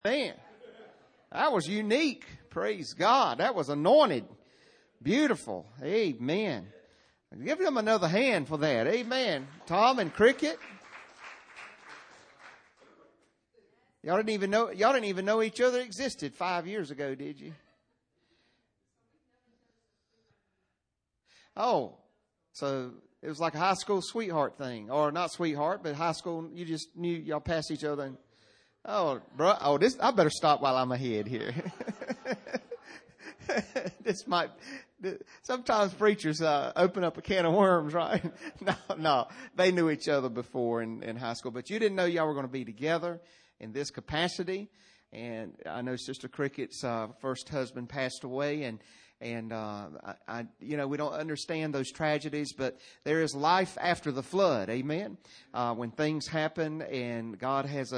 Man, that was unique. Praise God. That was anointed. Beautiful. Amen. Give them another hand for that. Amen. Tom and Cricket. Y'all didn't even know each other existed 5 years ago, did you? Oh, so it was like a high school sweetheart thing, or not sweetheart, but high school. You just knew y'all passed each other. And, oh, bro. Oh, I better stop while I'm ahead here. Sometimes preachers open up a can of worms, right? No, they knew each other before in high school, but you didn't know y'all were going to be together in this capacity. And I know Sister Cricket's first husband passed away, and we don't understand those tragedies, but there is life after the flood. Amen. When things happen and God has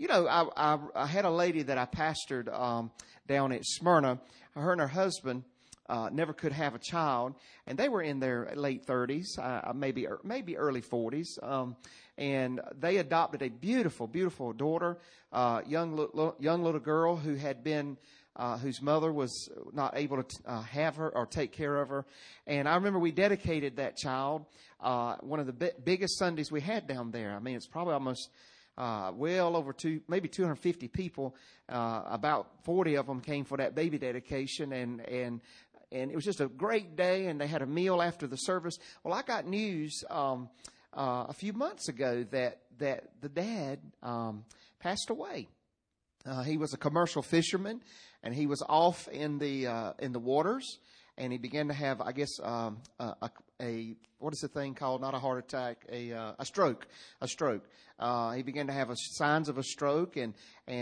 I had a lady that I pastored down at Smyrna. Her and her husband never could have a child, and they were in their late 30s, maybe early 40s. And they adopted a beautiful, beautiful daughter, young little girl who had been, whose mother was not able to have her or take care of her. And I remember we dedicated that child one of the biggest Sundays we had down there. I mean, it's probably almost well over maybe 250 people. About 40 of them came for that baby dedication, and it was just a great day. And they had a meal after the service. Well, I got news a few months ago that the dad passed away. He was a commercial fisherman, and he was off in the waters, and he began to have, I guess, what is the thing called? Not a heart attack, a stroke. He began to have signs of a stroke, and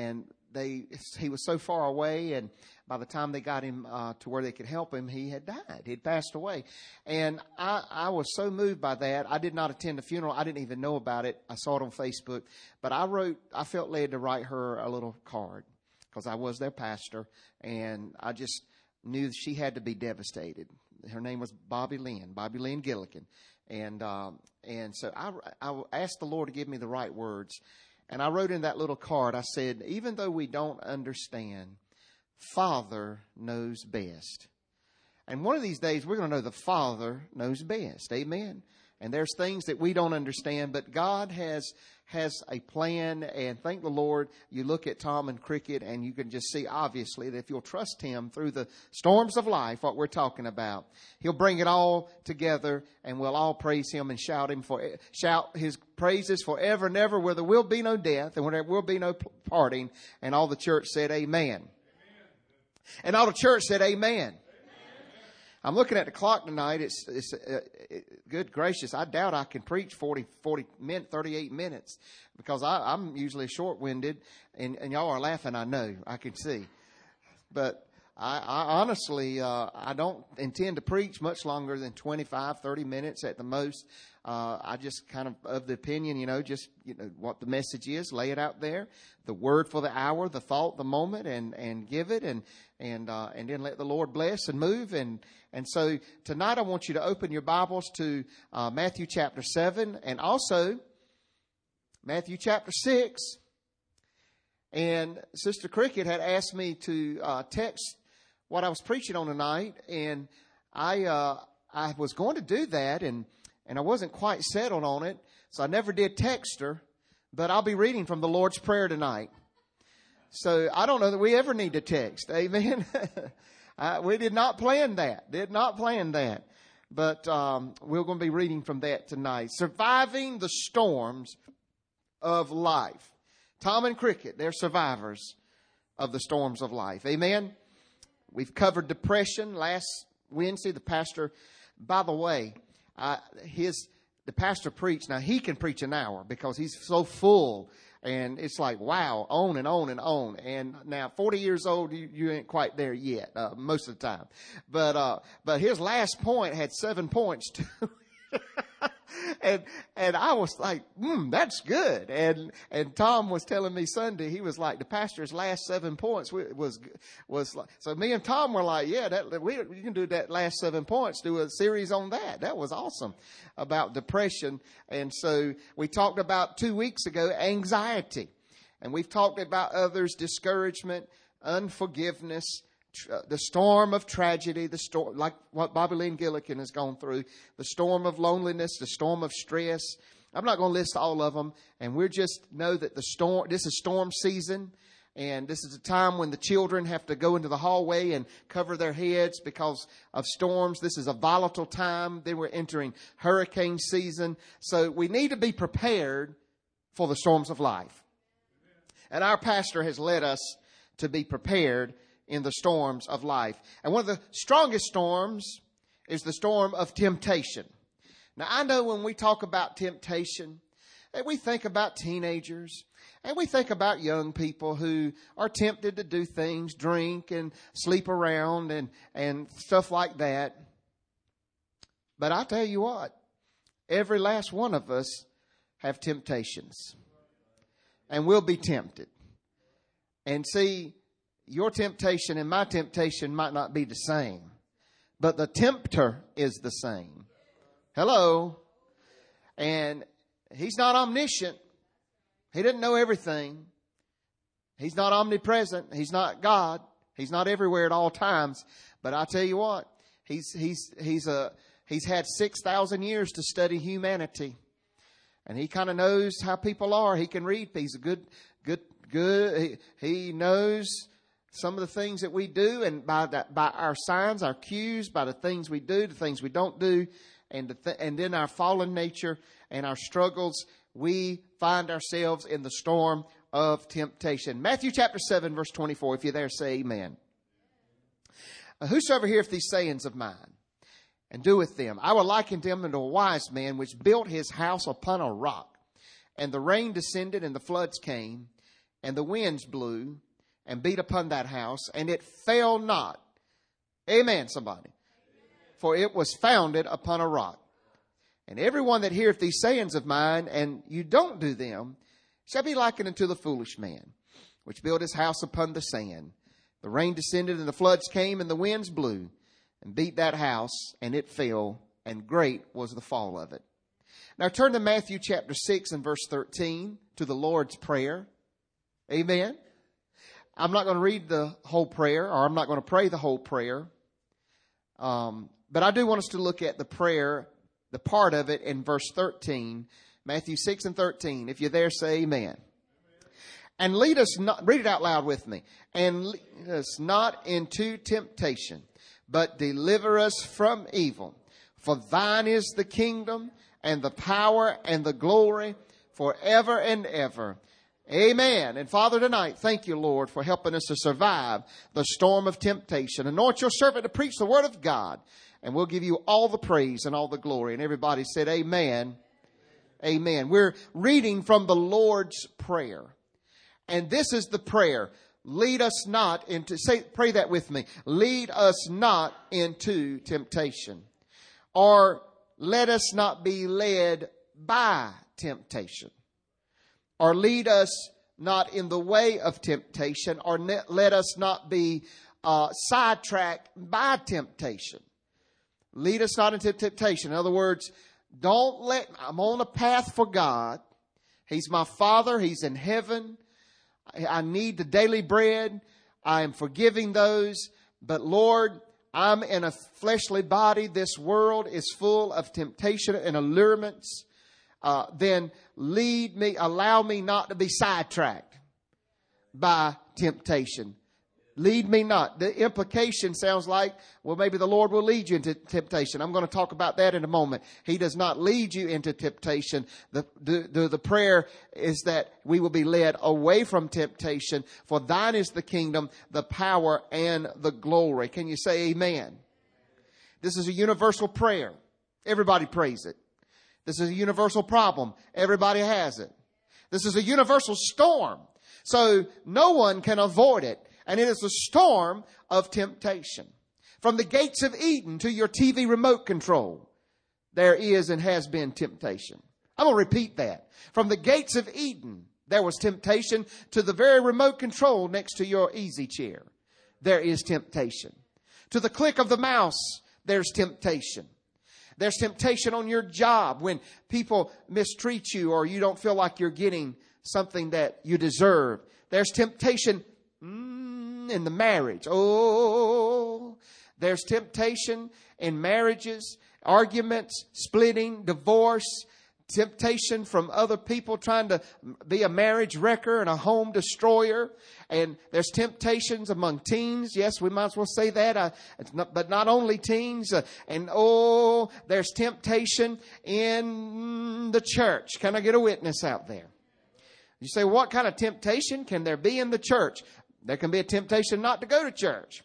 he was so far away, and by the time they got him to where they could help him, he had died. He'd passed away. And I was so moved by that. I did not attend the funeral. I didn't even know about it. I saw it on Facebook. But I felt led to write her a little card because I was their pastor, and I just knew she had to be devastated. Her name was Bobby Lynn Gillikin. And so I asked the Lord to give me the right words. And I wrote in that little card, I said, even though we don't understand, Father knows best. And one of these days, we're going to know the Father knows best. Amen. And there's things that we don't understand, but God has a plan. And thank the Lord, you look at Tom and Cricket, and you can just see, obviously, that if you'll trust Him through the storms of life, what we're talking about, He'll bring it all together, and we'll all praise Him and shout His praises forever and ever, where there will be no death and where there will be no parting. And all the church said, Amen. And all the church said, Amen. I'm looking at the clock tonight. It's good gracious. I doubt I can preach 38 minutes because I'm usually short-winded, and y'all are laughing. I know, I can see. But I honestly, I don't intend to preach much longer than 25, 30 minutes at the most. I just kind of the opinion, what the message is, lay it out there, the word for the hour, the thought, the moment, and give it, and then let the Lord bless and move. And so tonight I want you to open your Bibles to Matthew chapter 7 and also Matthew chapter 6. And Sister Cricket had asked me to text what I was preaching on tonight, and I was going to do that, and I wasn't quite settled on it, so I never did text her, but I'll be reading from the Lord's Prayer tonight. So I don't know that we ever need to text. Amen. We did not plan that. But we're going to be reading from that tonight. Surviving the storms of life. Tom and Cricket, they're survivors of the storms of life. Amen. We've covered depression last Wednesday. The pastor, by the way, the pastor preached. Now, he can preach an hour because he's so full. And it's like, wow, on and on and on. And now, 40 years old, you ain't quite there yet, most of the time. But his last point had 7 points too. And I was like, that's good. And Tom was telling me Sunday, he was like, the pastor's last 7 points was like, so me and Tom were like, yeah, we can do that last 7 points, do a series on that. That was awesome about depression. And so we talked about 2 weeks ago, anxiety. And we've talked about others, discouragement, unforgiveness, the storm of tragedy, the storm, like what Bobby Lynn Gillikin has gone through, the storm of loneliness, the storm of stress. I'm not going to list all of them. And we're just know that this is storm season. And this is a time when the children have to go into the hallway and cover their heads because of storms. This is a volatile time. Then we're entering hurricane season. So we need to be prepared for the storms of life. And our pastor has led us to be prepared in the storms of life. And one of the strongest storms is the storm of temptation. Now, I know when we talk about temptation, that we think about teenagers. And we think about young people who are tempted to do things, drink and sleep around and stuff like that. But I tell you what, every last one of us have temptations. And we'll be tempted. And see, your temptation and my temptation might not be the same. But the tempter is the same. Hello? And he's not omniscient. He didn't know everything. He's not omnipresent. He's not God. He's not everywhere at all times. But I tell you what, he's had 6,000 years to study humanity, and he kind of knows how people are. He can read. He's a good. He knows some of the things that we do, and by our signs, our cues, by the things we do, the things we don't do, and then our fallen nature and our struggles. We find ourselves in the storm of temptation. Matthew chapter 7, verse 24. If you're there, say amen. Whosoever heareth these sayings of mine, and doeth them, I will liken them unto a wise man, which built his house upon a rock. And the rain descended, and the floods came, and the winds blew, and beat upon that house, and it fell not. Amen, somebody. For it was founded upon a rock. And everyone that heareth these sayings of mine, and you don't do them, shall be likened unto the foolish man, which built his house upon the sand. The rain descended, and the floods came, and the winds blew, and beat that house, and it fell, and great was the fall of it. Now turn to Matthew chapter 6 and verse 13, to the Lord's Prayer. Amen. I'm not going to read the whole prayer, or I'm not going to pray the whole prayer. But I do want us to look at the prayer, the part of it in verse 13, Matthew 6 and 13. If you're there, say amen. And lead us not, read it out loud with me. And lead us not into temptation, but deliver us from evil. For thine is the kingdom and the power and the glory forever and ever. Amen. And Father, tonight, thank you, Lord, for helping us to survive the storm of temptation. Anoint your servant to preach the word of God. And we'll give you all the praise and all the glory. And everybody said amen. Amen. We're reading from the Lord's Prayer. And this is the prayer. Lead us not into, pray that with me. Lead us not into temptation. Or let us not be led by temptation. Or lead us not in the way of temptation. Or let us not be sidetracked by temptation. Lead us not into temptation. In other words, I'm on a path for God. He's my Father. He's in heaven. I need the daily bread. I am forgiving those. But Lord, I'm in a fleshly body. This world is full of temptation and allurements. Then lead me, allow me not to be sidetracked by temptation. Lead me not. The implication sounds like, well, maybe the Lord will lead you into temptation. I'm going to talk about that in a moment. He does not lead you into temptation. The prayer is that we will be led away from temptation. For thine is the kingdom, the power, and the glory. Can you say amen? This is a universal prayer. Everybody prays it. This is a universal problem. Everybody has it. This is a universal storm. So no one can avoid it. And it is a storm of temptation. From the gates of Eden to your TV remote control, there is and has been temptation. I'm going to repeat that. From the gates of Eden, there was temptation to the very remote control next to your easy chair. There is temptation. To the click of the mouse, there's temptation. There's temptation on your job when people mistreat you or you don't feel like you're getting something that you deserve. There's temptation in the marriage. Oh, there's temptation in marriages, arguments, splitting, divorce, temptation from other people trying to be a marriage wrecker and a home destroyer. And there's temptations among teens. Yes, we might as well say that. But not only teens. There's temptation in the church. Can I get a witness out there? You say, what kind of temptation can there be in the church? There can be a temptation not to go to church.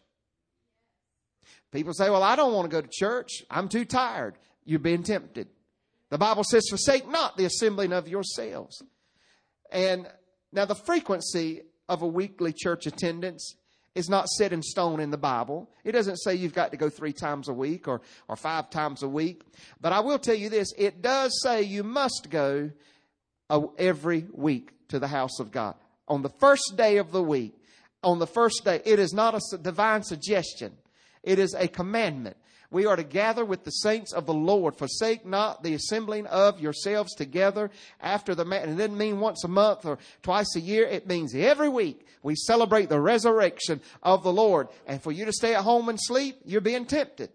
People say, well, I don't want to go to church. I'm too tired. You're being tempted. The Bible says, forsake not the assembling of yourselves. And now the frequency of a weekly church attendance is not set in stone in the Bible. It doesn't say you've got to go 3 times a week or 5 times a week. But I will tell you this, it does say you must go every week to the house of God. On the first day of the week, on the first day, it is not a divine suggestion. It is a commandment. We are to gather with the saints of the Lord. Forsake not the assembling of yourselves together after the man. It doesn't mean once a month or twice a year. It means every week we celebrate the resurrection of the Lord. And for you to stay at home and sleep, you're being tempted.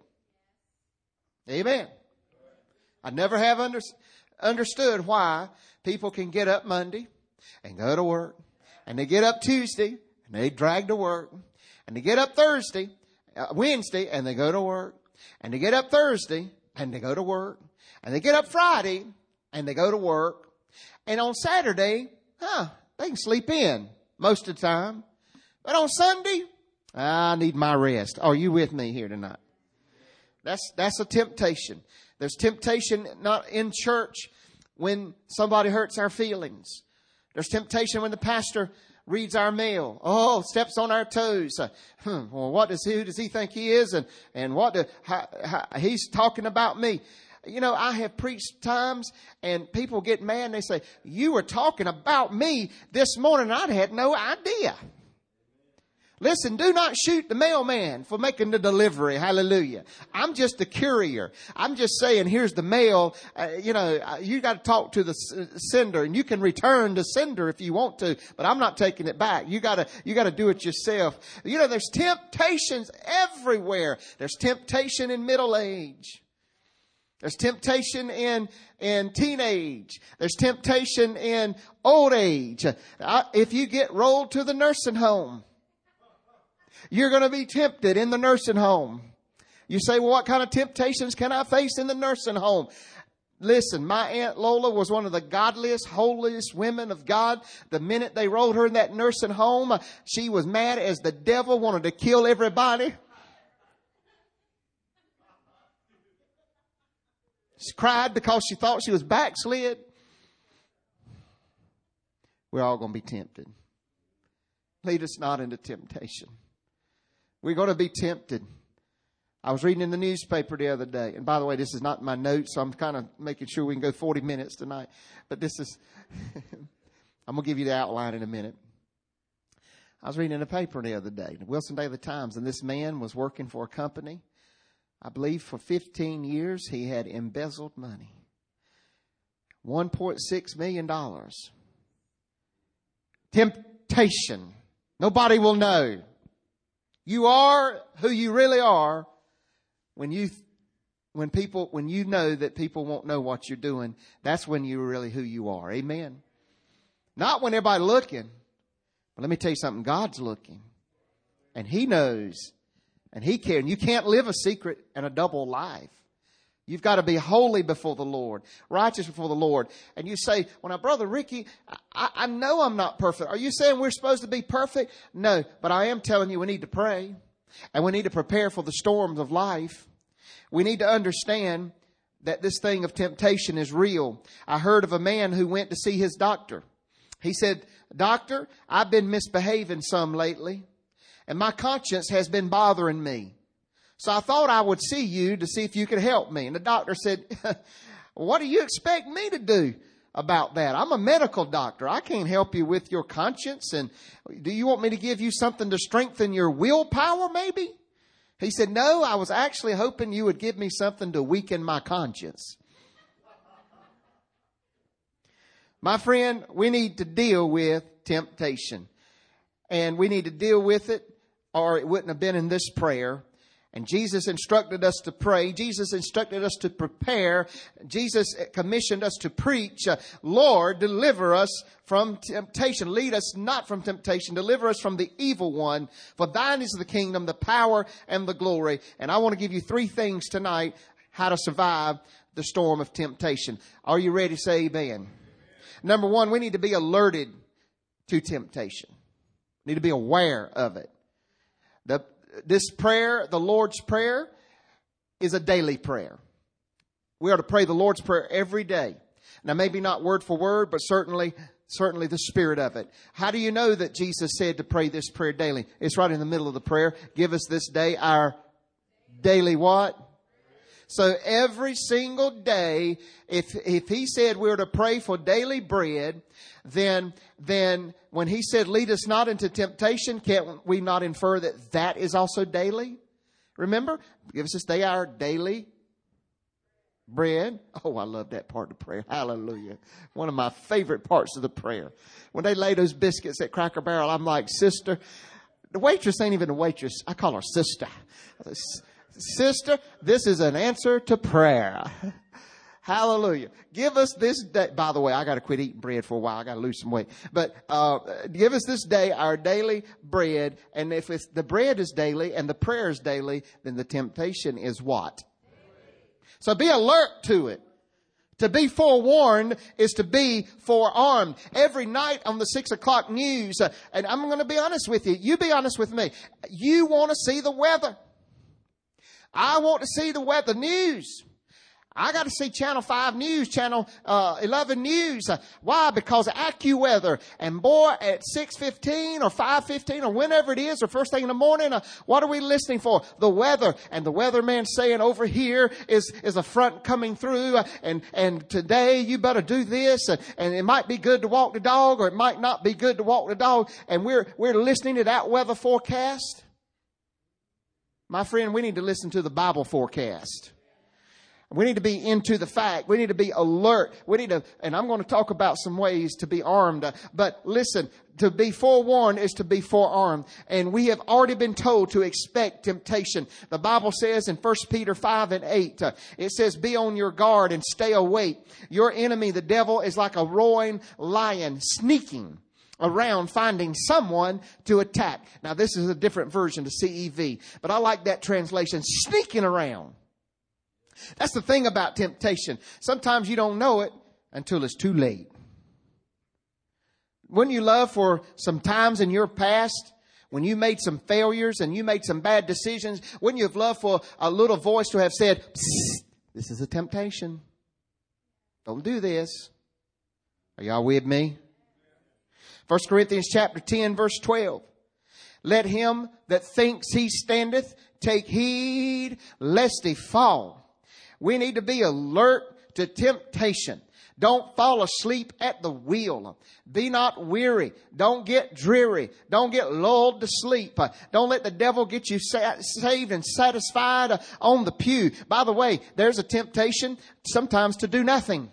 Amen. I never have understood why people can get up Monday and go to work. And they get up Tuesday and they drag to work. And they get up Wednesday and they go to work. And they get up Thursday and they go to work. And they get up Friday and they go to work. And on Saturday, they can sleep in most of the time. But on Sunday, I need my rest. Are you with me here tonight? That's a temptation. There's temptation not in church when somebody hurts our feelings. There's temptation when the pastor reads our mail. Oh, steps on our toes. Well, who does he think he is? And he's talking about me. You know, I have preached times and people get mad and they say, you were talking about me this morning. I had no idea. Listen, do not shoot the mailman for making the delivery. Hallelujah. I'm just a courier. I'm just saying, here's the mail. You got to talk to the sender, and you can return the sender if you want to, but I'm not taking it back. You got to do it yourself. You know, there's temptations everywhere. There's temptation in middle age. There's temptation in teenage. There's temptation in old age. If you get rolled to the nursing home, you're going to be tempted in the nursing home. You say, well, what kind of temptations can I face in the nursing home? Listen, my Aunt Lola was one of the godliest, holiest women of God. The minute they rolled her in that nursing home, she was mad as the devil, wanted to kill everybody. She cried because she thought she was backslid. We're all going to be tempted. Lead us not into temptation. We're going to be tempted. I was reading in the newspaper the other day. And by the way, this is not my notes, so I'm kind of making sure we can go 40 minutes tonight. But this is, I'm going to give you the outline in a minute. I was reading in the paper the other day, the Wilson Daily Times, and this man was working for a company. I believe for 15 years he had embezzled money. $1.6 million. Temptation. Nobody will know. You are who you really are when you know that people won't know what you're doing. That's when you're really who you are. Amen. Not when everybody's looking. But let me tell you something. God's looking. And He knows. And He cares. And you can't live a secret and a double life. You've got to be holy before the Lord, righteous before the Lord. And you say, well, now, Brother Ricky, I know I'm not perfect. Are you saying we're supposed to be perfect? No, but I am telling you we need to pray. And we need to prepare for the storms of life. We need to understand that this thing of temptation is real. I heard of a man who went to see his doctor. He said, Doctor, I've been misbehaving some lately, and my conscience has been bothering me. So I thought I would see you to see if you could help me. And the doctor said, what do you expect me to do about that? I'm a medical doctor. I can't help you with your conscience. And do you want me to give you something to strengthen your willpower maybe? He said, no, I was actually hoping you would give me something to weaken my conscience. My friend, we need to deal with temptation. And we need to deal with it, or it wouldn't have been in this prayer. And Jesus instructed us to pray. Jesus instructed us to prepare. Jesus commissioned us to preach. Lord, deliver us from temptation. Lead us not from temptation. Deliver us from the evil one. For thine is the kingdom, the power, and the glory. And I want to give you 3 things tonight how to survive the storm of temptation. Are you ready to say amen? Number 1, we need to be alerted to temptation. We need to be aware of it. This prayer, the Lord's Prayer, is a daily prayer. We are to pray the Lord's Prayer every day. Now, maybe not word for word, but certainly the spirit of it. How do you know that Jesus said to pray this prayer daily? It's right in the middle of the prayer. Give us this day our daily what? So every single day, if he said we were to pray for daily bread, then when he said lead us not into temptation, can't we not infer that that is also daily? Remember, give us this day our daily bread. Oh, I love that part of the prayer. Hallelujah. One of my favorite parts of the prayer. When they lay those biscuits at Cracker Barrel, I'm like, sister, the waitress ain't even a waitress. I call her sister. Sister, this is an answer to prayer. Hallelujah. Give us this day. By the way, I got to quit eating bread for a while. I got to lose some weight. But give us this day our daily bread. And if the bread is daily and the prayer is daily, then the temptation is what? So be alert to it. To be forewarned is to be forearmed. Every night on the 6 o'clock news, and I'm going to be honest with you. You be honest with me. You want to see the weather. I want to see the weather news. I got to see Channel 5 News, Channel 11 News. Why? Because AccuWeather. And boy, at 6:15 or 5:15 or whenever it is, or first thing in the morning, what are we listening for? The weather. And the weatherman saying over here is a front coming through. And today you better do this. And it might be good to walk the dog, or it might not be good to walk the dog. And we're listening to that weather forecast. My friend, we need to listen to the Bible forecast. We need to be into the fact. We need to be alert. We need to, and I'm going to talk about some ways to be armed. But listen, to be forewarned is to be forearmed. And we have already been told to expect temptation. The Bible says in 1 Peter 5:8, it says, be on your guard and stay awake. Your enemy, the devil, is like a roaring lion sneaking around finding someone to attack. Now, this is a different version of CEV, but I like that translation, sneaking around. That's the thing about temptation. Sometimes you don't know it until it's too late. Wouldn't you love for some times in your past when you made some failures and you made some bad decisions, wouldn't you have loved for a little voice to have said, psst, this is a temptation. Don't do this. Are y'all with me? 1 Corinthians chapter 10, verse 12. Let him that thinks he standeth take heed lest he fall. We need to be alert to temptation. Don't fall asleep at the wheel. Be not weary. Don't get dreary. Don't get lulled to sleep. Don't let the devil get you saved and satisfied on the pew. By the way, there's a temptation sometimes to do nothing.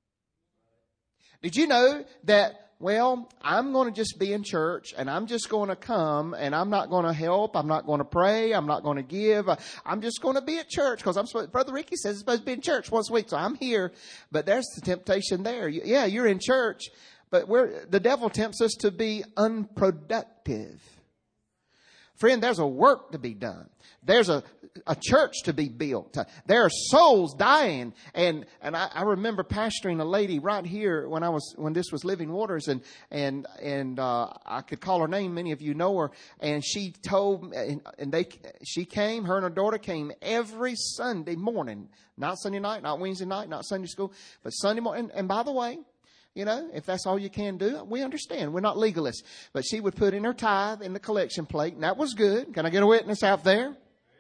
Did you know that, well, I'm going to just be in church and I'm just going to come and I'm not going to help. I'm not going to pray. I'm not going to give. I'm just going to be at church because Brother Ricky says it's supposed to be in church once a week. So I'm here. But there's the temptation there. Yeah, you're in church, but the devil tempts us to be unproductive. Friend, there's a work to be done. There's a church to be built. There are souls dying. And I remember pastoring a lady right here when this was Living Waters, and I could call her name. Many of you know her. And she told, she came, her and her daughter came every Sunday morning, not Sunday night, not Wednesday night, not Sunday school, but Sunday morning. And by the way, you know, if that's all you can do, we understand. We're not legalists. But she would put in her tithe in the collection plate, and that was good. Can I get a witness out there?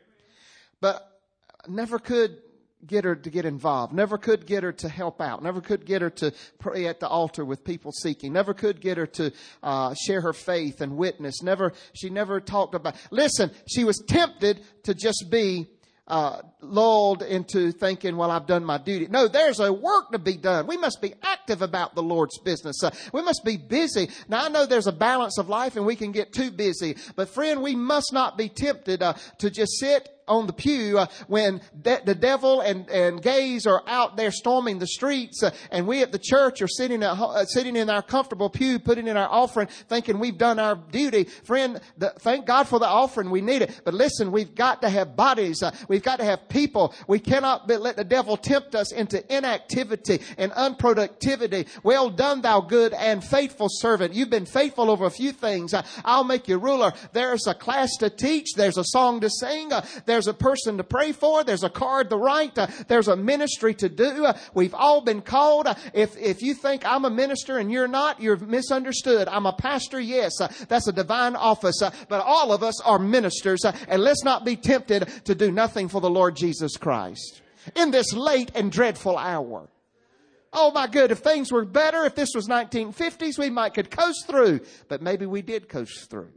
But never could get her to get involved. Never could get her to help out. Never could get her to pray at the altar with people seeking. Never could get her to share her faith and witness. She never talked about. Listen, she was tempted to just be lulled into thinking, well, I've done my duty. No, there's a work to be done. We must be active about the Lord's business. We must be busy. Now, I know there's a balance of life and we can get too busy. But friend, we must not be tempted to just sit on the pew when the devil and gays are out there storming the streets, and we at the church are sitting in our comfortable pew, putting in our offering, thinking we've done our duty. Friend, thank God for the offering. We need it. But listen, we've got to have bodies. We've got to have people. We cannot let the devil tempt us into inactivity and unproductivity. Well done, thou good and faithful servant. You've been faithful over a few things. I'll make you ruler. There's a class to teach. There's a song to sing. There's a person to pray for. There's a card to write. There's a ministry to do. We've all been called. If you think I'm a minister and you're not, you're misunderstood. I'm a pastor. Yes, that's a divine office. But all of us are ministers. And let's not be tempted to do nothing for the Lord Jesus Christ in this late and dreadful hour. Oh my good, if things were better, if this was 1950s, we could coast through. But maybe we did coast through.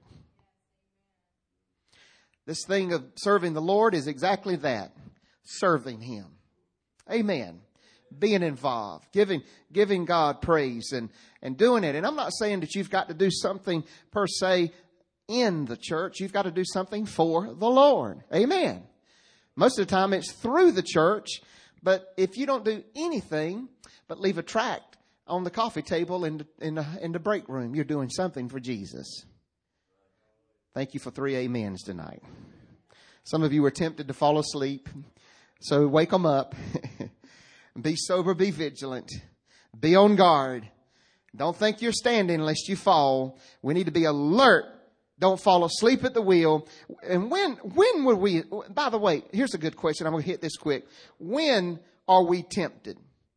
This thing of serving the Lord is exactly that. Serving Him. Amen. Being involved. Giving God praise and doing it. And I'm not saying that you've got to do something per se in the church. You've got to do something for the Lord. Amen. Most of the time it's through the church. But if you don't do anything but leave a tract on the coffee table in the break room, you're doing something for Jesus. Thank you for 3 amens tonight. Some of you were tempted to fall asleep. So wake them up. Be sober, be vigilant. Be on guard. Don't think you're standing lest you fall. We need to be alert. Don't fall asleep at the wheel. And when would we, by the way, here's a good question. I'm going to hit this quick. When are we tempted?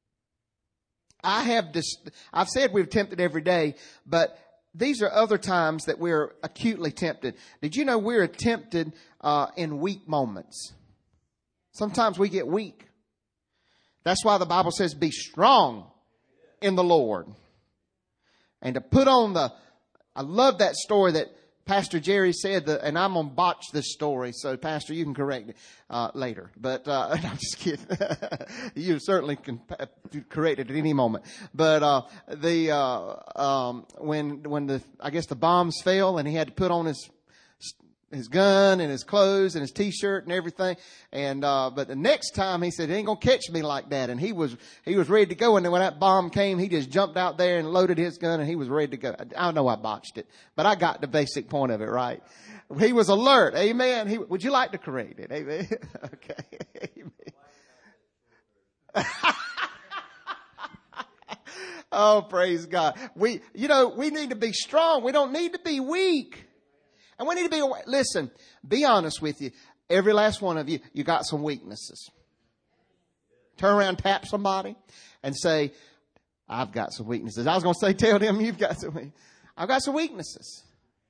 I've said we're tempted every day, but these are other times that we're acutely tempted. Did you know we're tempted in weak moments? Sometimes we get weak. That's why the Bible says be strong in the Lord. And to put on I love that story that Pastor Jerry said, and I'm going to botch this story, so Pastor, you can correct it later. But I'm just kidding. You certainly can correct it at any moment. But when the bombs fell and he had to put on his gun and his clothes and his T-shirt and everything. And but the next time he said, "It ain't gonna catch me like that." And he was ready to go. And then when that bomb came, he just jumped out there and loaded his gun and he was ready to go. I know I botched it, but I got the basic point of it right. He was alert. Amen. Would you like to correct it? Amen. Okay. Amen. Oh, praise God. We need to be strong. We don't need to be weak. And we need to be, listen, be honest with you. Every last one of you, you got some weaknesses. Turn around, tap somebody and say, I've got some weaknesses. I was going to say, tell them you've got some weaknesses. I've got some weaknesses.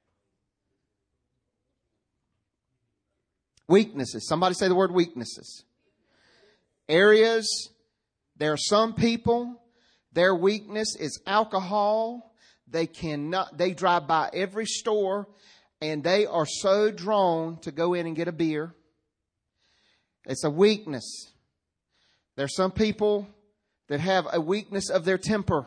Weaknesses. Somebody say the word weaknesses. Areas, there are some people, their weakness is alcohol. They drive by every store and they are so drawn to go in and get a beer. It's a weakness. There's some people that have a weakness of their temper.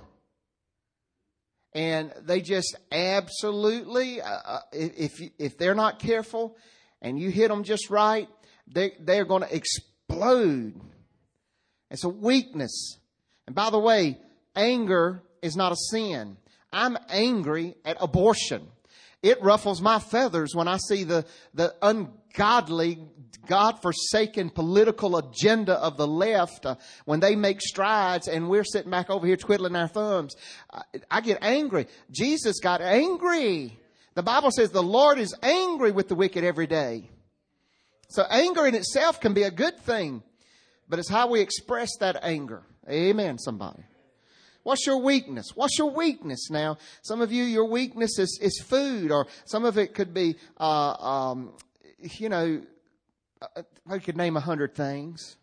And they just absolutely, if they're not careful and you hit them just right, they're going to explode. It's a weakness. And by the way, anger is not a sin. I'm angry at abortion. It ruffles my feathers when I see the ungodly, God-forsaken political agenda of the left when they make strides and we're sitting back over here twiddling our thumbs. I get angry. Jesus got angry. The Bible says the Lord is angry with the wicked every day. So anger in itself can be a good thing, but it's how we express that anger. Amen, somebody. What's your weakness? What's your weakness now? Some of you, your weakness is food, or some of it could be, I could name 100 things.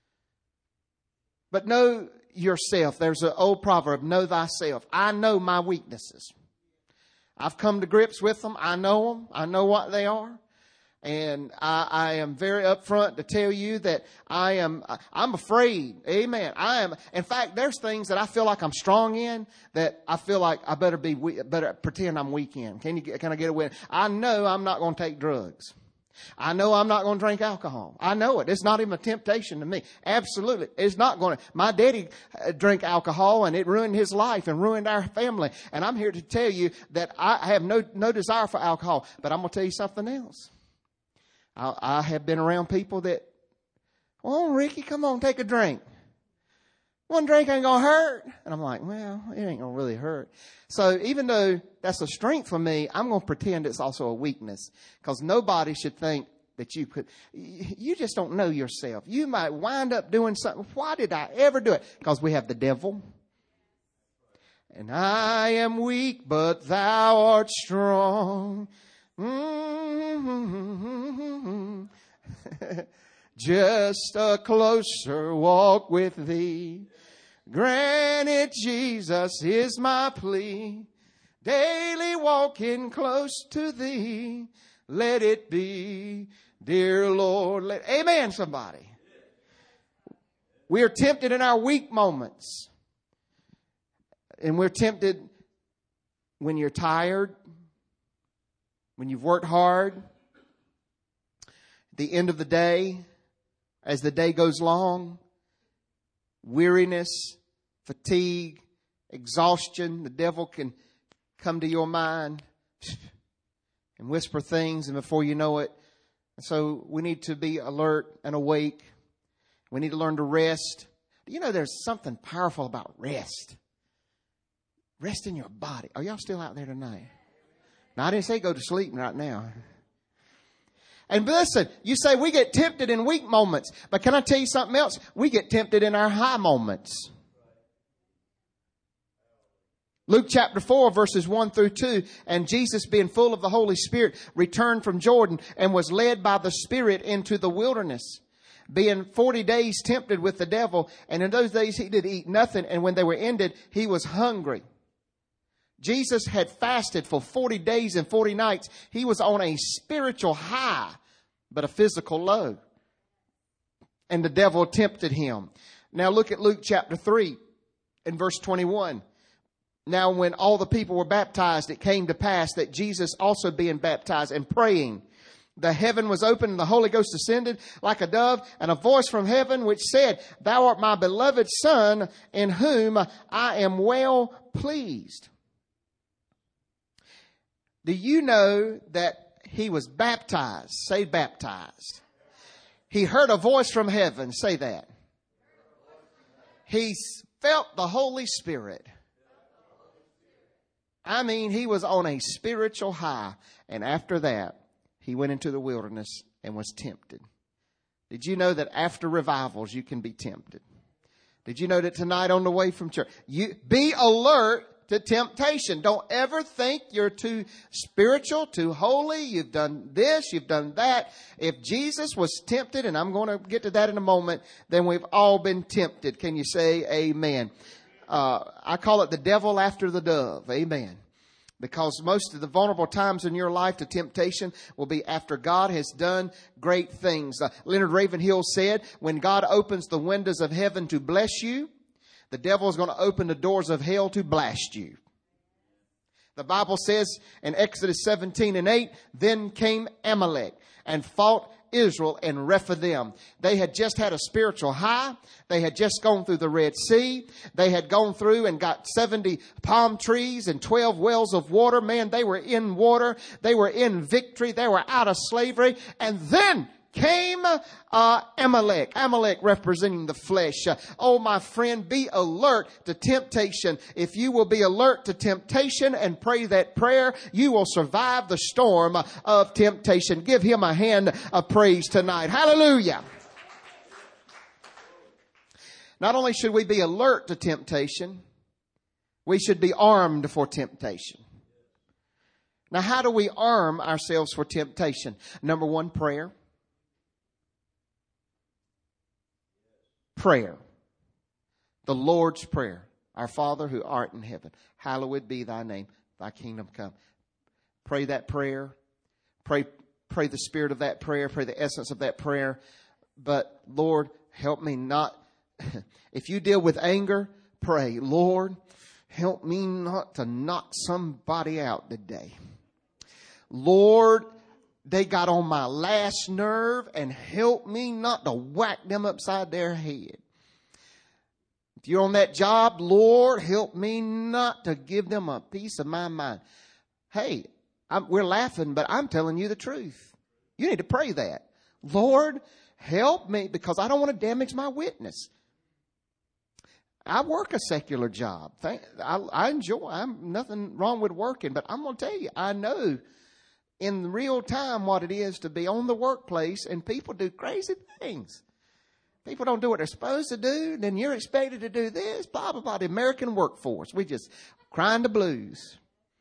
But know yourself. There's an old proverb, know thyself. I know my weaknesses. I've come to grips with them. I know them. I know what they are. And I am very upfront to tell you that I'm afraid. Amen. In fact, there's things that I feel like I'm strong in that I feel like I better pretend I'm weak in. Can I get away? I know I'm not going to take drugs. I know I'm not going to drink alcohol. I know it. It's not even a temptation to me. Absolutely. It's not going to. My daddy drank alcohol and it ruined his life and ruined our family. And I'm here to tell you that I have no desire for alcohol. But I'm going to tell you something else. I have been around people that, well, Ricky, come on, take a drink. One drink ain't going to hurt. And I'm like, well, it ain't going to really hurt. So even though that's a strength for me, I'm going to pretend it's also a weakness. Because nobody should think that you just don't know yourself. You might wind up doing something. Why did I ever do it? Because we have the devil. And I am weak, but thou art strong. Mm-hmm. Just a closer walk with thee. Granted, Jesus is my plea. Daily walking close to thee. Let it be, dear Lord. Amen, somebody. We are tempted in our weak moments. And we're tempted when you're tired. When you've worked hard, at the end of the day, as the day goes long, weariness, fatigue, exhaustion, the devil can come to your mind and whisper things, and before you know it. So we need to be alert and awake. We need to learn to rest. You know, there's something powerful about rest. Rest in your body. Are y'all still out there tonight? Now, I didn't say go to sleep right now. And listen, you say we get tempted in weak moments. But can I tell you something else? We get tempted in our high moments. Luke chapter 4, verses 1 through 2. And Jesus, being full of the Holy Spirit, returned from Jordan and was led by the Spirit into the wilderness, being 40 days tempted with the devil. And in those days he did eat nothing. And when they were ended, he was hungry. Jesus had fasted for 40 days and 40 nights. He was on a spiritual high, but a physical low. And the devil tempted him. Now look at Luke chapter 3 and verse 21. Now when all the people were baptized, it came to pass that Jesus also being baptized and praying, the heaven was opened and the Holy Ghost descended like a dove, and a voice from heaven which said, Thou art my beloved Son, in whom I am well pleased. Do you know that he was baptized? Say baptized. He heard a voice from heaven. Say that. He felt the Holy Spirit. I mean, he was on a spiritual high. And after that, he went into the wilderness and was tempted. Did you know that after revivals, you can be tempted? Did you know that tonight on the way from church, you be alert to temptation. Don't ever think you're too spiritual, too holy. You've done this, you've done that. If Jesus was tempted, and I'm going to get to that in a moment, then we've all been tempted. Can you say amen? I call it the devil after the dove. Amen. Because most of the vulnerable times in your life to temptation will be after God has done great things. Leonard Ravenhill said, when God opens the windows of heaven to bless you, the devil is going to open the doors of hell to blast you. The Bible says in Exodus 17:8, then came Amalek and fought Israel and Rephidim. They had just had a spiritual high. They had just gone through the Red Sea. They had gone through and got 70 palm trees and 12 wells of water. Man, they were in water. They were in victory. They were out of slavery. And then came Amalek. Amalek representing the flesh. Oh, my friend, be alert to temptation. If you will be alert to temptation and pray that prayer, you will survive the storm of temptation. Give him a hand of praise tonight. Hallelujah. Not only should we be alert to temptation, we should be armed for temptation. Now, how do we arm ourselves for temptation? Number one, prayer. Prayer. The Lord's Prayer. Our Father who art in heaven, hallowed be thy name. Thy kingdom come. Pray that prayer. Pray pray the spirit of that prayer, pray the essence of that prayer. But Lord, help me not. If you deal with anger, pray, Lord, help me not to knock somebody out today. Lord, they got on my last nerve, and help me not to whack them upside their head. If you're on that job, Lord, help me not to give them a piece of my mind. Hey, we're laughing, but I'm telling you the truth. You need to pray that. Lord, help me, because I don't want to damage my witness. I work a secular job. I enjoy. I'm nothing wrong with working, but I'm going to tell you, I know in real time what it is to be on the workplace, and people do crazy things. People don't do what they're supposed to do. Then you're expected to do this. Blah, blah, blah. The American workforce. We just crying the blues.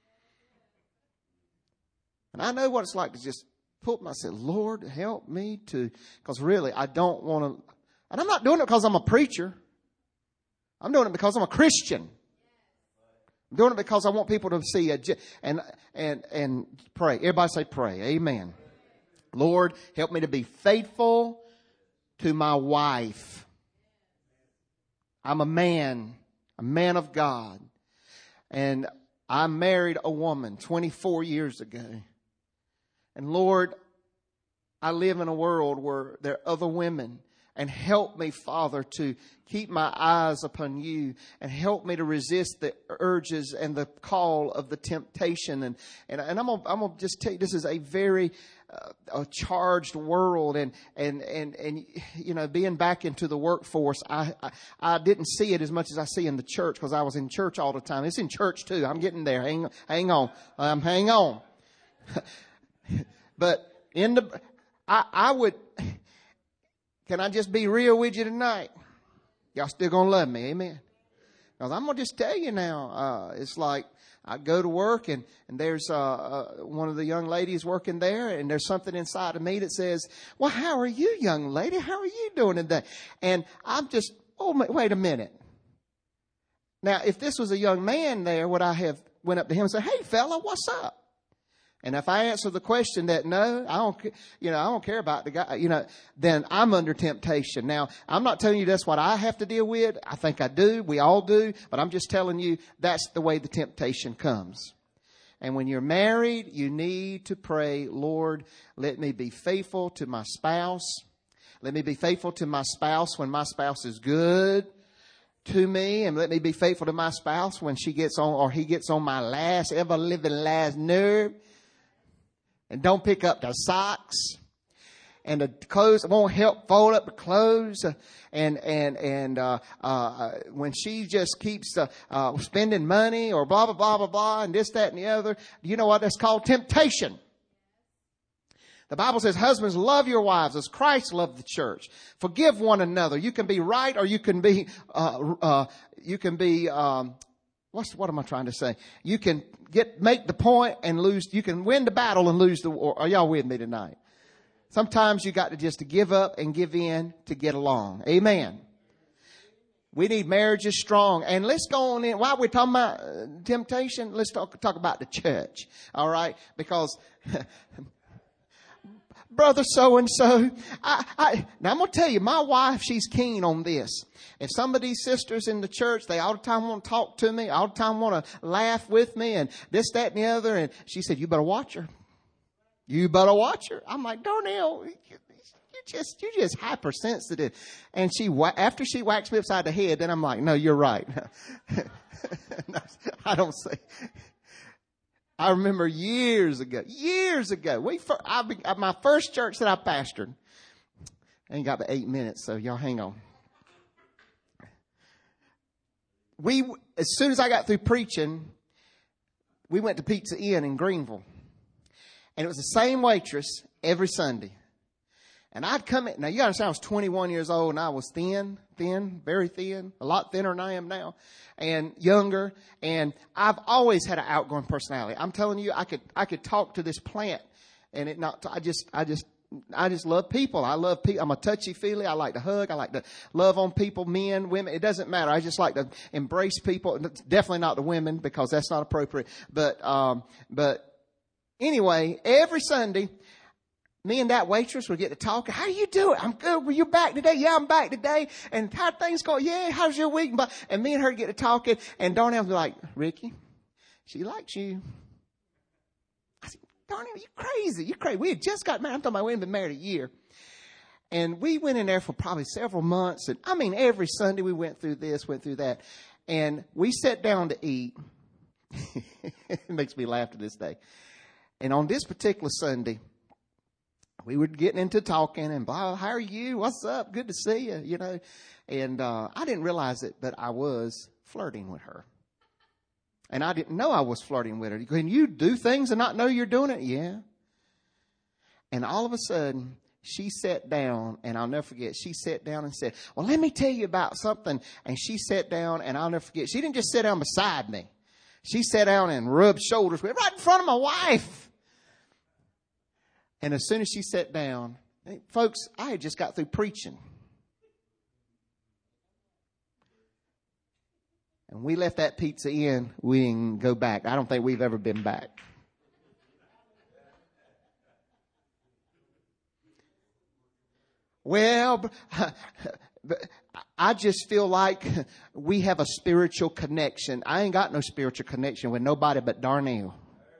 And I know what it's like to just pull myself. Lord, help me to. Because really, I don't want to. And I'm not doing it because I'm a preacher. I'm doing it because I'm a Christian. I'm doing it because I want people to see and pray. Everybody say pray. Amen. Lord, help me to be faithful to my wife. I'm a man of God. And I married a woman 24 years ago. And Lord, I live in a world where there are other women. And help me, Father, to keep my eyes upon you, and help me to resist the urges and the call of the temptation. And I'm gonna just tell you, this is a very a charged world, and you know, being back into the workforce, I didn't see it as much as I see in the church, because I was in church all the time. It's in church too. I'm getting there. Hang on. Hang on. But I would. Can I just be real with you tonight? Y'all still going to love me, amen? Because I'm going to just tell you now, it's like I go to work, and there's one of the young ladies working there, and there's something inside of me that says, well, how are you, young lady? How are you doing today? And I'm just, wait a minute. Now, if this was a young man there, would I have went up to him and said, hey, fella, what's up? And if I answer the question that no, I don't care about the guy, then I'm under temptation. Now, I'm not telling you that's what I have to deal with. I think I do. We all do. But I'm just telling you that's the way the temptation comes. And when you're married, you need to pray, Lord, let me be faithful to my spouse. Let me be faithful to my spouse when my spouse is good to me, and let me be faithful to my spouse when she gets on, or he gets on my last nerve. And don't pick up the socks, and the clothes won't help fold up the clothes. And when she just keeps spending money, or blah, blah, blah, blah, blah, and this, that, and the other, you know what? That's called temptation. The Bible says, husbands, love your wives as Christ loved the church. Forgive one another. You can be right, or you can be, what am I trying to say? You can make the point and lose. You can win the battle and lose the war. Are y'all with me tonight? Sometimes you got to just give up and give in to get along. Amen. We need marriages strong. And let's go on in. While we're talking about temptation, let's talk about the church. All right? Because brother so-and-so, now I'm going to tell you, my wife, she's keen on this. If some of these sisters in the church, they all the time want to talk to me, all the time want to laugh with me, and this, that, and the other. And she said, you better watch her. You better watch her. I'm like, Darnell, you're just hypersensitive. And after she whacks me upside the head, then I'm like, no, you're right. No, I don't say. I remember years ago, my first church that I pastored. I ain't got but 8 minutes, so y'all hang on. As soon as I got through preaching, we went to Pizza Inn in Greenville. And it was the same waitress every Sunday. And I'd come in. Now, you understand, I was 21 years old, and I was thin, very thin, a lot thinner than I am now, and younger. And I've always had an outgoing personality. I'm telling you, I could talk to this plant, and I just love people. I love people. I'm a touchy-feely. I like to hug. I like to love on people, men, women. It doesn't matter. I just like to embrace people. Definitely not the women, because that's not appropriate. But anyway, every Sunday, me and that waitress would get to talking. How you doing? I'm good. Were you back today? Yeah, I'm back today. And how things going? Yeah, how's your week? And me and her get to talking. And Darnell would be like, Ricky, she likes you. I said, Darnell, you crazy. You crazy. We had just got married. I'm talking about we had been married a year. And we went in there for probably several months. And I mean, every Sunday we went through this, went through that. And we sat down to eat. It makes me laugh to this day. And on this particular Sunday, we were getting into talking and blah, how are you? What's up? Good to see you, you know. And I didn't realize it, but I was flirting with her. And I didn't know I was flirting with her. Can you do things and not know you're doing it? Yeah. And all of a sudden, she sat down, and I'll never forget, she sat down and said, well, let me tell you about something. And she sat down, and I'll never forget, she didn't just sit down beside me. She sat down and rubbed shoulders with me right in front of my wife. And as soon as she sat down, folks, I had just got through preaching. And we left that Pizza Inn. We didn't go back. I don't think we've ever been back. Well, I just feel like we have a spiritual connection. I ain't got no spiritual connection with nobody but Darnell.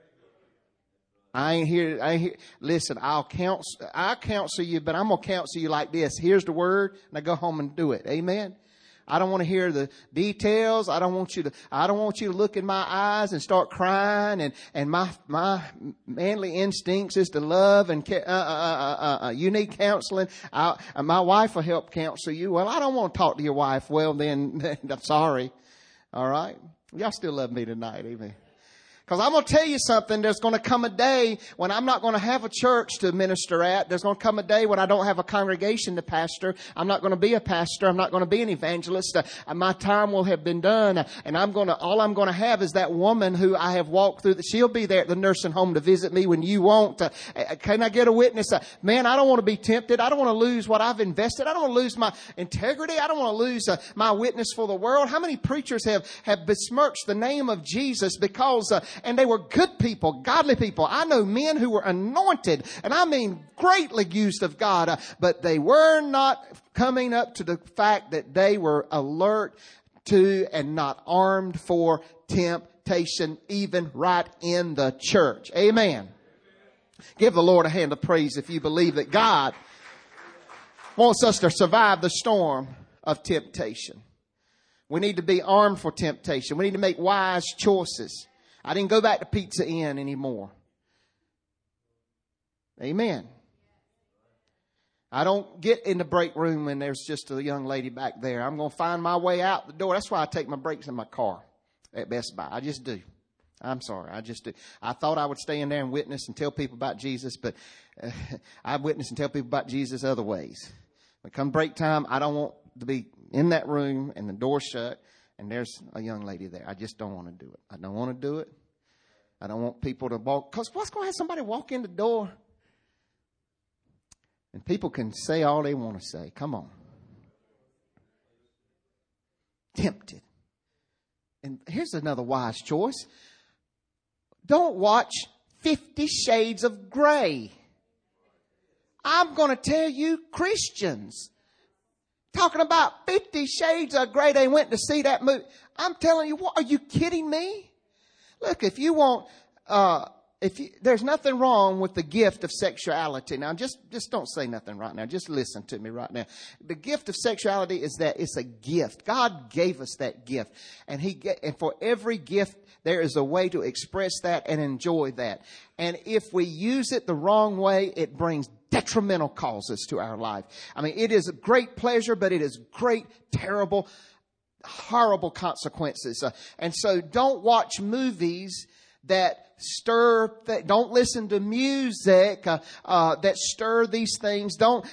I ain't here. Listen, I'll counsel you, but I'm going to counsel you like this. Here's the word. Now go home and do it. Amen. I don't want to hear the details. I don't want you to look in my eyes and start crying and my manly instincts is to love and you need counseling. My wife will help counsel you. Well, I don't want to talk to your wife. Well, then I'm sorry. All right. Y'all still love me tonight. Amen. Because I'm going to tell you something. There's going to come a day when I'm not going to have a church to minister at. There's going to come a day when I don't have a congregation to pastor. I'm not going to be a pastor. I'm not going to be an evangelist. My time will have been done. And all I'm going to have is that woman who I have walked through. She'll be there at the nursing home to visit me when you won't. Can I get a witness? Man, I don't want to be tempted. I don't want to lose what I've invested. I don't want to lose my integrity. I don't want to lose my witness for the world. How many preachers have besmirched the name of Jesus because and they were good people, godly people. I know men who were anointed, and I mean greatly used of God, but they were not coming up to the fact that they were alert to and not armed for temptation, even right in the church. Amen. Give the Lord a hand of praise if you believe that God wants us to survive the storm of temptation. We need to be armed for temptation. We need to make wise choices. I didn't go back to Pizza Inn anymore. Amen. I don't get in the break room when there's just a young lady back there. I'm going to find my way out the door. That's why I take my breaks in my car at Best Buy. I just do. I'm sorry. I just do. I thought I would stay in there and witness and tell people about Jesus, but I witness and tell people about Jesus other ways. When come break time, I don't want to be in that room and the door shut. And there's a young lady there. I just don't want to do it. I don't want to do it. I don't want people to walk. Because what's going to have somebody walk in the door? And people can say all they want to say. Come on. Tempted. And here's another wise choice. Don't watch 50 Shades of Grey. I'm going to tell you, Christians, talking about 50 Shades of Grey, they went to see that movie. I'm telling you, what? Are you kidding me? Look, if you want, there's nothing wrong with the gift of sexuality. Now, just don't say nothing right now. Just listen to me right now. The gift of sexuality is that it's a gift. God gave us that gift, and for every gift, there is a way to express that and enjoy that. And if we use it the wrong way, it brings detrimental causes to our life. I mean, it is a great pleasure, but it is great, terrible, horrible consequences. And so don't watch movies that don't listen to music that stir these things. Don't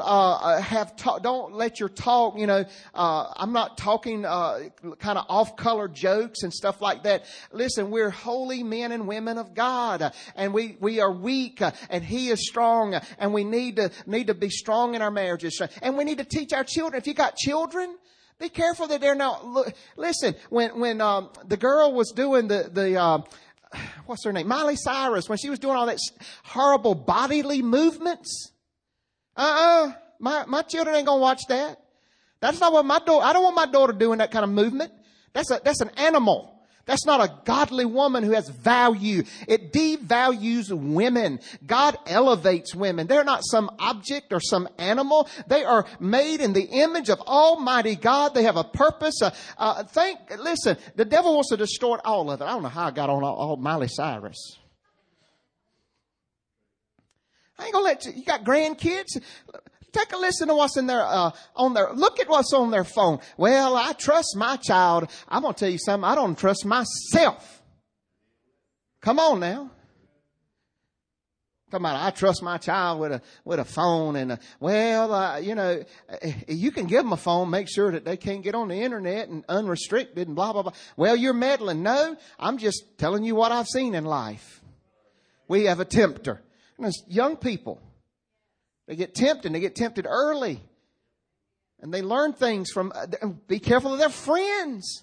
let your talk, I'm not talking kind of off-color jokes and stuff like that. Listen, we're holy men and women of God, and we are weak, and He is strong, and we need to be strong in our marriages, and we need to teach our children. If you got children, be careful that they're not. Listen, when the girl was doing what's her name? Miley Cyrus, when she was doing all that horrible bodily movements. My children ain't going to watch that. That's not what I don't want my daughter doing that kind of movement. That's an animal. That's not a godly woman who has value. It devalues women. God elevates women. They're not some object or some animal. They are made in the image of Almighty God. They have a purpose. Listen, the devil wants to distort all of it. I don't know how I got on all Miley Cyrus. I ain't gonna let you got grandkids. Take a listen to what's in their, look at what's on their phone. Well, I trust my child. I'm going to tell you something. I don't trust myself. Come on now. Come on. I trust my child with a phone and you can give them a phone, make sure that they can't get on the internet and unrestricted and blah, blah, blah. Well, you're meddling. No, I'm just telling you what I've seen in life. We have a tempter. And it's young people. They get tempted early. And they learn things from, be careful of their friends.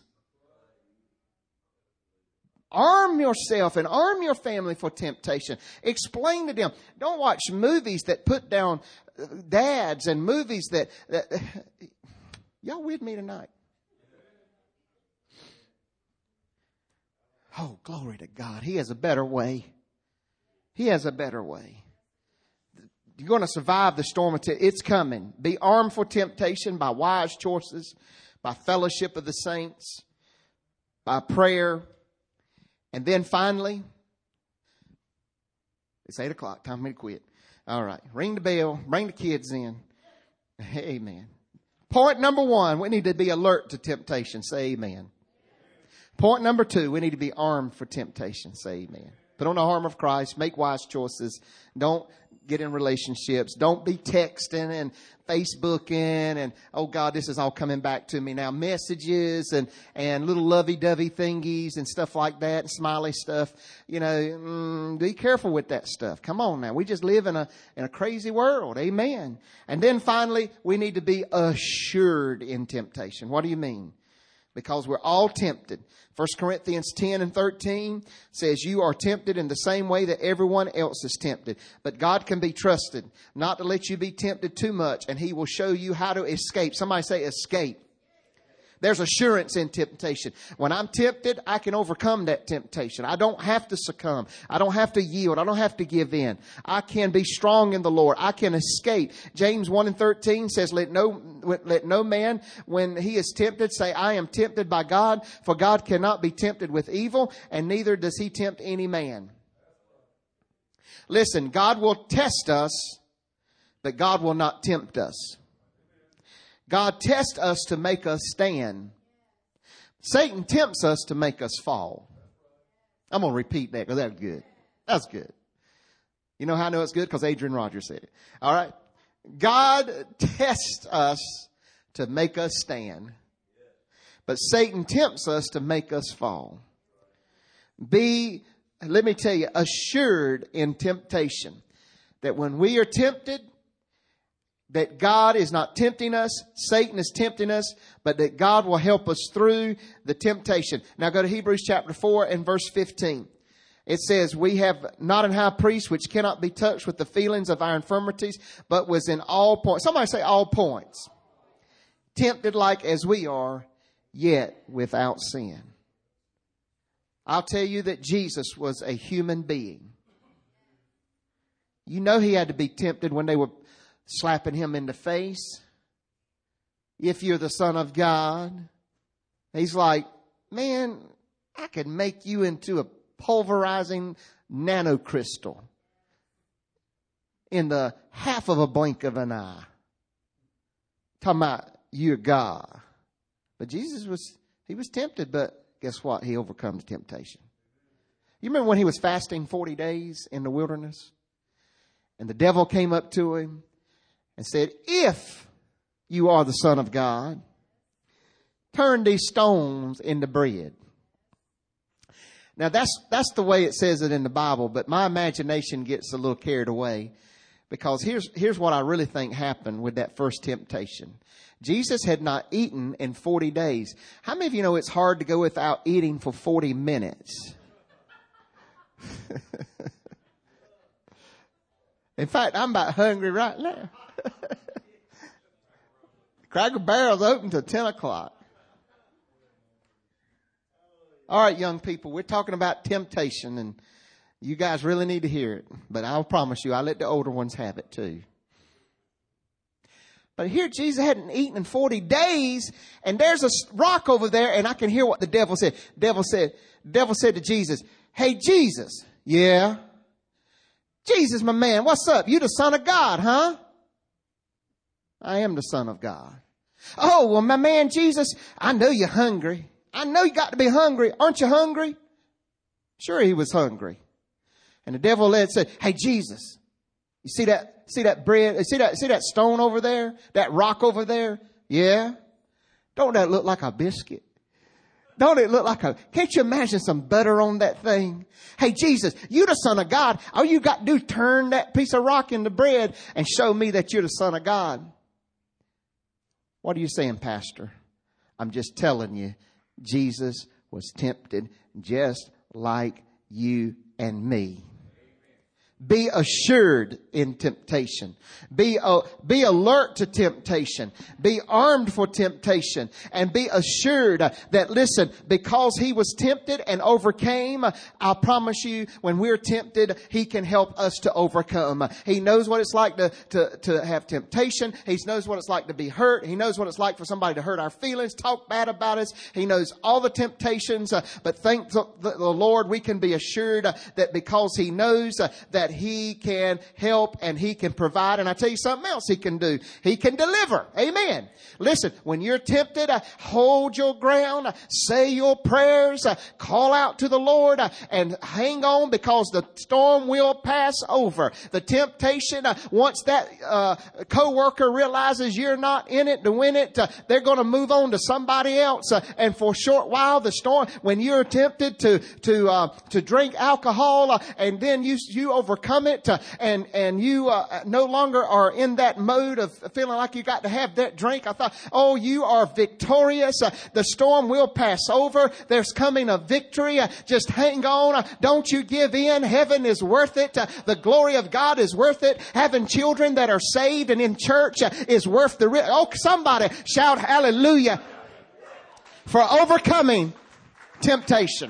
Arm yourself and arm your family for temptation. Explain to them. Don't watch movies that put down dads and movies that y'all with me tonight? Oh, glory to God. He has a better way. He has a better way. You're going to survive the storm of temptation. It's coming. Be armed for temptation by wise choices, by fellowship of the saints, by prayer. And then finally, it's 8 o'clock. Time for me to quit. All right. Ring the bell. Bring the kids in. Amen. Point number 1, we need to be alert to temptation. Say amen. Point number 2, we need to be armed for temptation. Say amen. Put on the armor of Christ. Make wise choices. Don't get in relationships. Don't be texting and Facebooking and, oh God, this is all coming back to me now. Messages and little lovey-dovey thingies and stuff like that and smiley stuff. Be careful with that stuff. Come on now. We just live in a crazy world. Amen. And then finally, we need to be assured in temptation. What do you mean? Because we're all tempted. 1 Corinthians 10 and 13 says you are tempted in the same way that everyone else is tempted. But God can be trusted not to let you be tempted too much, and He will show you how to escape. Somebody say escape. There's assurance in temptation. When I'm tempted, I can overcome that temptation. I don't have to succumb. I don't have to yield. I don't have to give in. I can be strong in the Lord. I can escape. James 1 and 13 says, let no man, when he is tempted, say, I am tempted by God, for God cannot be tempted with evil, and neither does He tempt any man. Listen, God will test us, but God will not tempt us. God tests us to make us stand. Satan tempts us to make us fall. I'm going to repeat that because that's good. That's good. You know how I know it's good? Because Adrian Rogers said it. All right. God tests us to make us stand. But Satan tempts us to make us fall. Let me tell you, assured in temptation. That when we are tempted, that God is not tempting us, Satan is tempting us, but that God will help us through the temptation. Now go to Hebrews chapter 4 and verse 15. It says, we have not an high priest which cannot be touched with the feelings of our infirmities, but was in all points. Somebody say all points. Tempted like as we are, yet without sin. I'll tell you that Jesus was a human being. You know He had to be tempted when they were slapping Him in the face. If you're the Son of God. He's like, man, I could make you into a pulverizing nanocrystal in the half of a blink of an eye. Talking about you're God. But Jesus was tempted, but guess what? He overcome the temptation. You remember when He was fasting 40 days in the wilderness? And the devil came up to Him and said, if you are the Son of God, turn these stones into bread. Now that's the way it says it in the Bible, but my imagination gets a little carried away because here's what I really think happened with that first temptation. Jesus had not eaten in 40 days. How many of you know it's hard to go without eating for 40 minutes? In fact, I'm about hungry right now. Cracker Barrel's open till 10 o'clock. All right, young people, we're talking about temptation, and you guys really need to hear it. But I'll promise you, I'll let the older ones have it too. But here Jesus hadn't eaten in 40 days, and there's a rock over there, and I can hear what the devil said. Devil said to Jesus, "Hey, Jesus." "Yeah." "Jesus, my man, what's up? You the Son of God, huh?" "I am the Son of God." "Oh, well, my man, Jesus, I know you're hungry. I know you got to be hungry. Aren't you hungry?" Sure, he was hungry. And the devil said, "Hey, Jesus, you see that bread? See that stone over there? That rock over there?" "Yeah." "Don't that look like a biscuit? Don't it look like can't you imagine some butter on that thing? Hey, Jesus, you the Son of God. All you got to do is turn that piece of rock into bread and show me that you're the Son of God." "What are you saying, Pastor?" "I'm just telling you, Jesus was tempted just like you and me." Be assured in temptation. Be alert to temptation. Be armed for temptation. And be assured that, listen, because he was tempted and overcame, I promise you, when we're tempted, he can help us to overcome. He knows what it's like to have temptation. He knows what it's like to be hurt. He knows what it's like for somebody to hurt our feelings, talk bad about us. He knows all the temptations. But thank the Lord, we can be assured that because he knows that he can help and he can provide. And I tell you something else he can do. He can deliver. Amen. Listen, when you're tempted, hold your ground, say your prayers, call out to the Lord, and hang on, because the storm will pass over. The temptation, once that coworker realizes you're not in it to win it, they're going to move on to somebody else. And for a short while, the storm, when you're tempted to drink alcohol, and then you overcome it, and you no longer are in that mode of feeling like you got to have that drink. I thought, oh, you are victorious. The storm will pass over. There's coming a victory. Just hang on. Don't you give in. Heaven is worth it. The glory of God is worth it. Having children that are saved and in church is worth the risk. Oh, somebody shout hallelujah for overcoming temptation.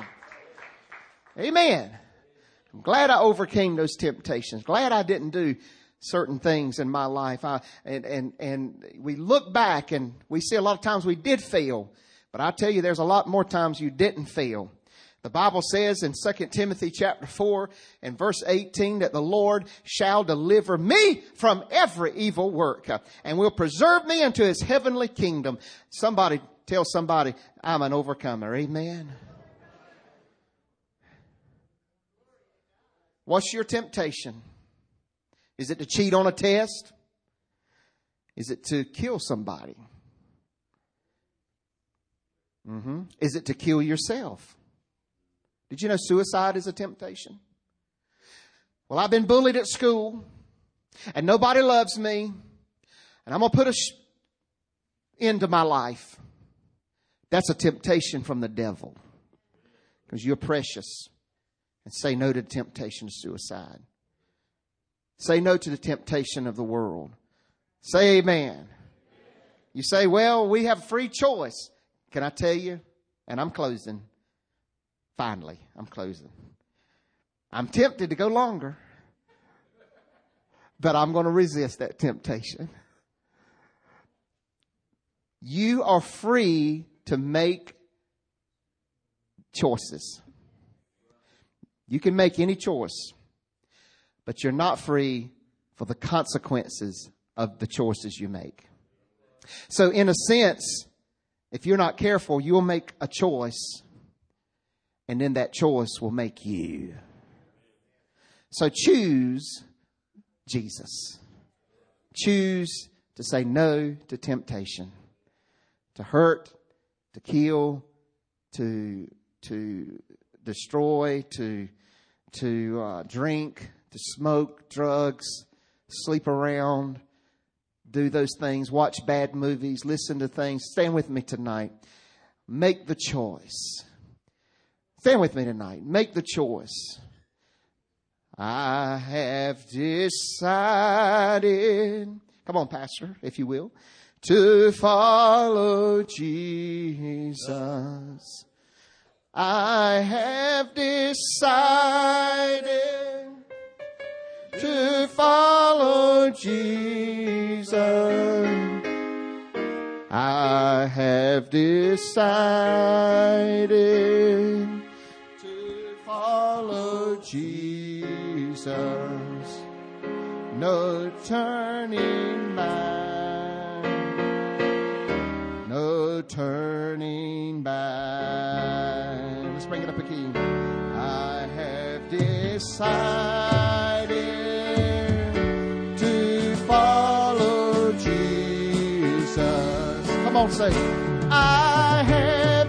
Amen. I'm glad I overcame those temptations. Glad I didn't do certain things in my life. And we look back and we see a lot of times we did fail. But I tell you, there's a lot more times you didn't fail. The Bible says in 2 Timothy chapter 4 and verse 18 that the Lord shall deliver me from every evil work and will preserve me unto his heavenly kingdom. Somebody tell somebody, I'm an overcomer. Amen. What's your temptation? Is it to cheat on a test? Is it to kill somebody? Is it to kill yourself? Did you know suicide is a temptation? Well, I've been bullied at school and nobody loves me and I'm going to put end to my life. That's a temptation from the devil because you're precious. And say no to the temptation of suicide. Say no to the temptation of the world. Say amen. You say, well, we have free choice. Can I tell you? And I'm closing. Finally, I'm closing. I'm tempted to go longer. But I'm going to resist that temptation. You are free to make choices. You can make any choice, but you're not free for the consequences of the choices you make. So in a sense, if you're not careful, you'll make a choice, and then that choice will make you. So choose Jesus. Choose to say no to temptation, to hurt, to kill, to destroy, to drink, to smoke, drugs, sleep around, do those things, watch bad movies, listen to things. Stand with me tonight. Make the choice. Stand with me tonight. Make the choice I have decided, come on, Pastor, if you will, to follow Jesus. I have decided to follow Jesus. I have decided to follow Jesus. No turning back. No turning back. Let's bring it up again. I have decided to follow Jesus. Come on, say, I have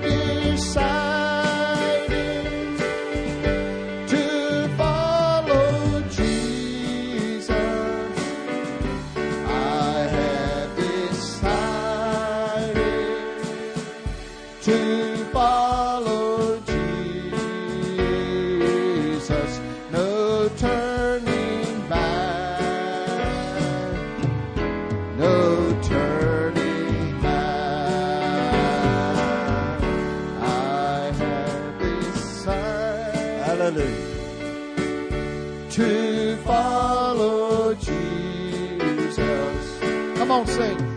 decided to follow Jesus. I have decided to follow Jesus. No turning back. No turning back. I have decided, hallelujah, to follow Jesus. Come on, sing.